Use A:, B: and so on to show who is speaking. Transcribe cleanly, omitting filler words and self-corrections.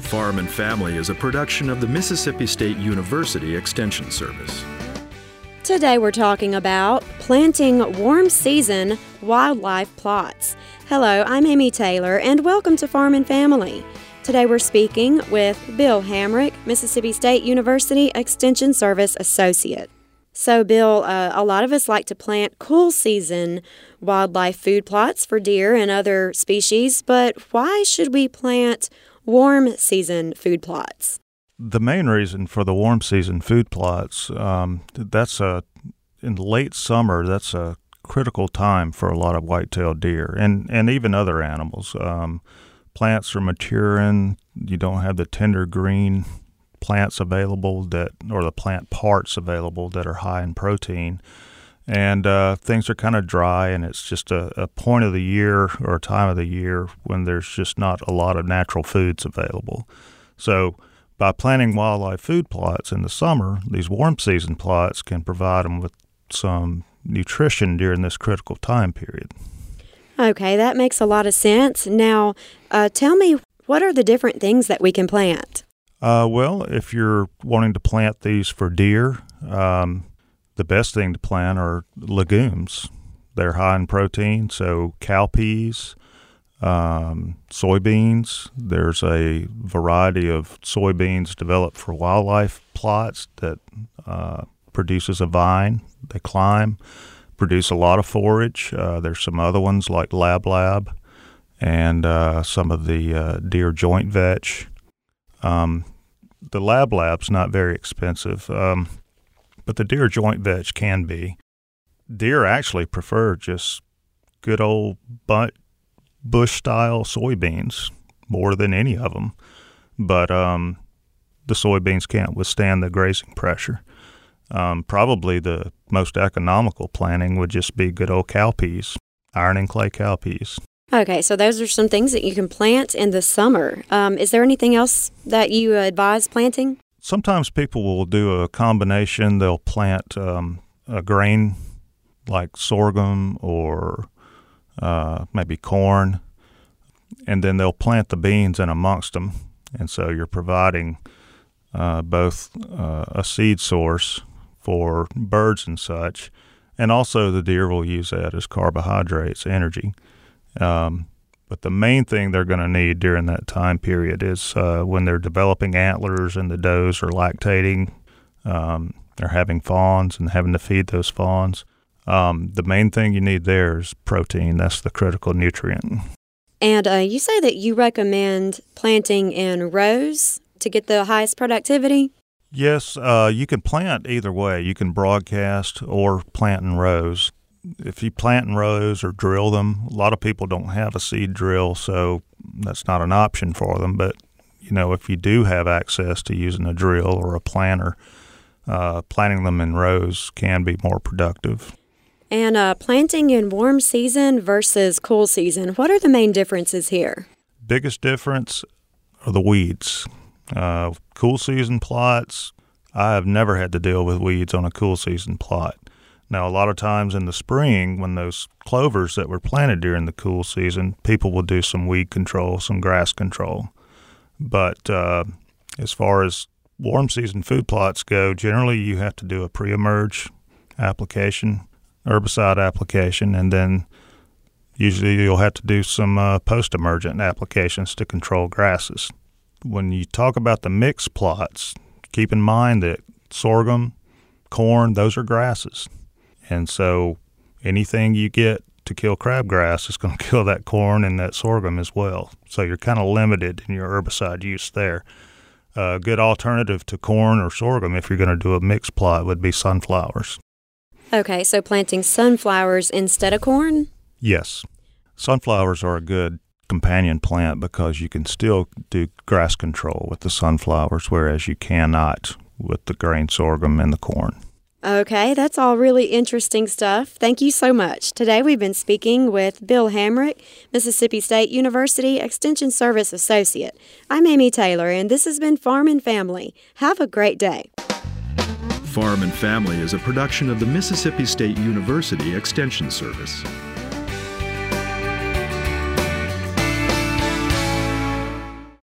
A: Farm and Family is a production of the Mississippi State University Extension Service.
B: Today we're talking about planting warm season wildlife plots. Hello, I'm Amy Taylor and welcome to Farm and Family. Today we're speaking with Bill Hamrick, Mississippi State University Extension Service Associate. So Bill, a lot of us like to plant cool season wildlife food plots for deer and other species, but why should we plant warm season food plots?
C: The main reason for the warm season food plots, in late summer, that's a critical time for a lot of white-tailed deer and even other animals. Plants are maturing. You don't have the tender green plants available or the plant parts available that are high in protein. And things are kind of dry, and it's just a point of the year or a time of the year when there's just not a lot of natural foods available. So by planting wildlife food plots in the summer, these warm season plots can provide them with some nutrition during this critical time period.
B: Okay, that makes a lot of sense. Now, tell me, what are the different things that we can plant?
C: Well, if you're wanting to plant these for deer, the best thing to plant are legumes. They're high in protein, so cowpeas, soybeans. There's a variety of soybeans developed for wildlife plots that produces a vine. They climb, produce a lot of forage. There's some other ones like lab and some of the deer joint vetch. The lab's not very expensive. But the deer joint vetch can be. Deer actually prefer just good old bush-style soybeans more than any of them. But the soybeans can't withstand the grazing pressure. Probably the most economical planting would just be good old cowpeas, iron and clay cowpeas.
B: Okay, so those are some things that you can plant in the summer. Is there anything else that you advise planting?
C: Sometimes people will do a combination. They'll plant a grain like sorghum or maybe corn, and then they'll plant the beans in amongst them. And so you're providing both a seed source for birds and such, and also the deer will use that as carbohydrates, energy. But the main thing they're going to need during that time period is when they're developing antlers and the does are lactating, they're having fawns and having to feed those fawns. The main thing you need there is protein. That's the critical nutrient.
B: And you say that you recommend planting in rows to get the highest productivity?
C: Yes, you can plant either way. You can broadcast or plant in rows. If you plant in rows or drill them, a lot of people don't have a seed drill, so that's not an option for them. But, if you do have access to using a drill or a planter, planting them in rows can be more productive.
B: And planting in warm season versus cool season, what are the main differences here?
C: Biggest difference are the weeds. Cool season plots, I have never had to deal with weeds on a cool season plot. Now, a lot of times in the spring, when those clovers that were planted during the cool season, people will do some weed control, some grass control. But as far as warm season food plots go, generally you have to do a pre-emerge application, herbicide application, and then usually you'll have to do some post-emergent applications to control grasses. When you talk about the mixed plots, keep in mind that sorghum, corn, those are grasses. And so anything you get to kill crabgrass is going to kill that corn and that sorghum as well. So you're kind of limited in your herbicide use there. A good alternative to corn or sorghum, if you're going to do a mixed plot, would be sunflowers.
B: Okay, so planting sunflowers instead of corn?
C: Yes. Sunflowers are a good companion plant because you can still do grass control with the sunflowers, whereas you cannot with the grain sorghum and the corn.
B: Okay, that's all really interesting stuff. Thank you so much. Today we've been speaking with Bill Hamrick, Mississippi State University Extension Service Associate. I'm Amy Taylor, and this has been Farm and Family. Have a great day.
A: Farm and Family is a production of the Mississippi State University Extension Service.